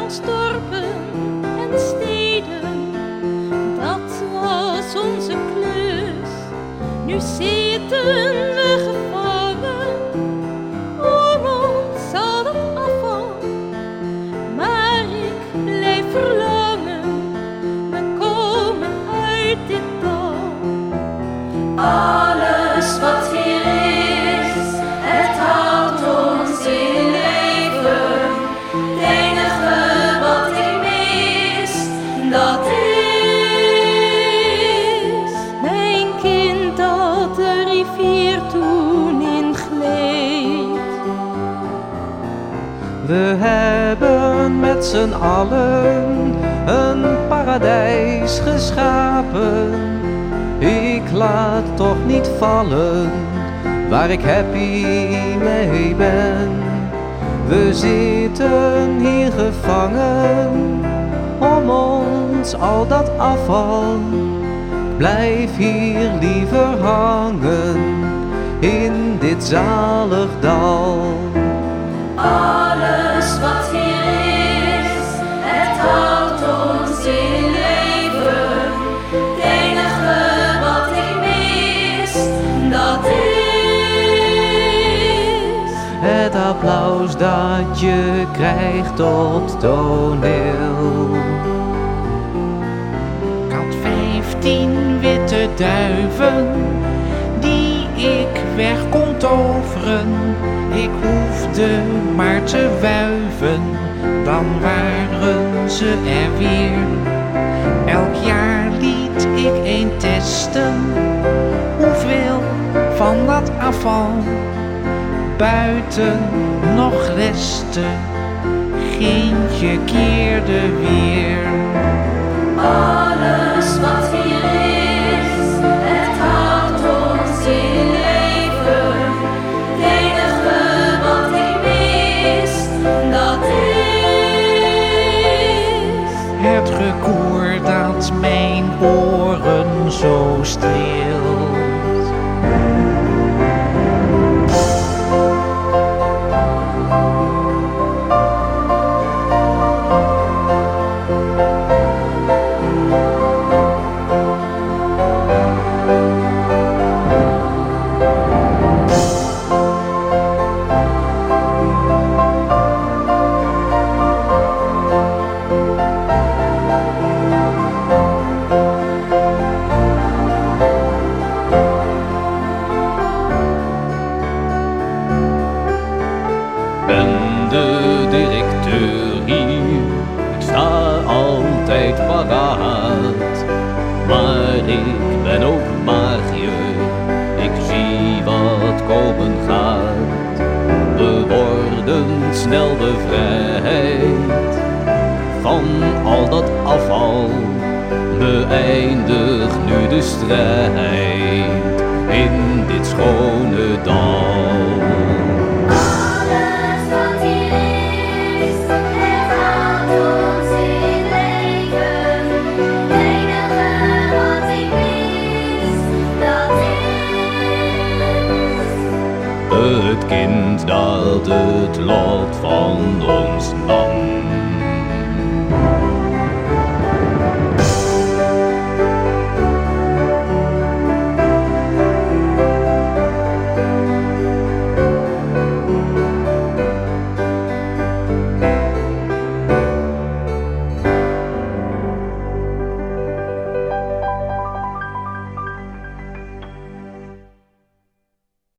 langs dorpen en steden, dat was onze klus. Nu zitten we gevangen, om ons al dat afval. Maar ik blijf verlangen, we komen uit dit dal. Alles wat hier is, het houdt ons in leven. Het enige wat ik mis, dat is mijn kind dat de rivier toen ingleed. We hebben met z'n allen een paradijs geschapen. Ik laat toch niet vallen waar ik happy mee ben. We zitten hier gevangen om ons al dat afval. Blijf hier liever hangen in dit zalig dal. Alles wat hier is, het houdt ons in leven. Het enige wat ik mis, dat is Het applaus dat je krijgt op toneel. Ik had 15 witte duiven die ik weg kon toveren. Ik hoefde maar te wuiven, dan waren ze er weer. Elk jaar liet ik een testen, hoeveel van dat afval buiten nog resten. Geentje keerde weer. alles wat hier is, het houdt ons in leven. Het enige wat ik mis, dat is Het record dat mijn oren zo streelt. Ben de directeur hier, ik sta altijd paraat. Maar ik ben ook magier, ik zie wat komen gaat. We worden snel bevrijd van al dat afval. Beëindig nu de strijd in dit schone dal. Het kind dat het lot van ons nam.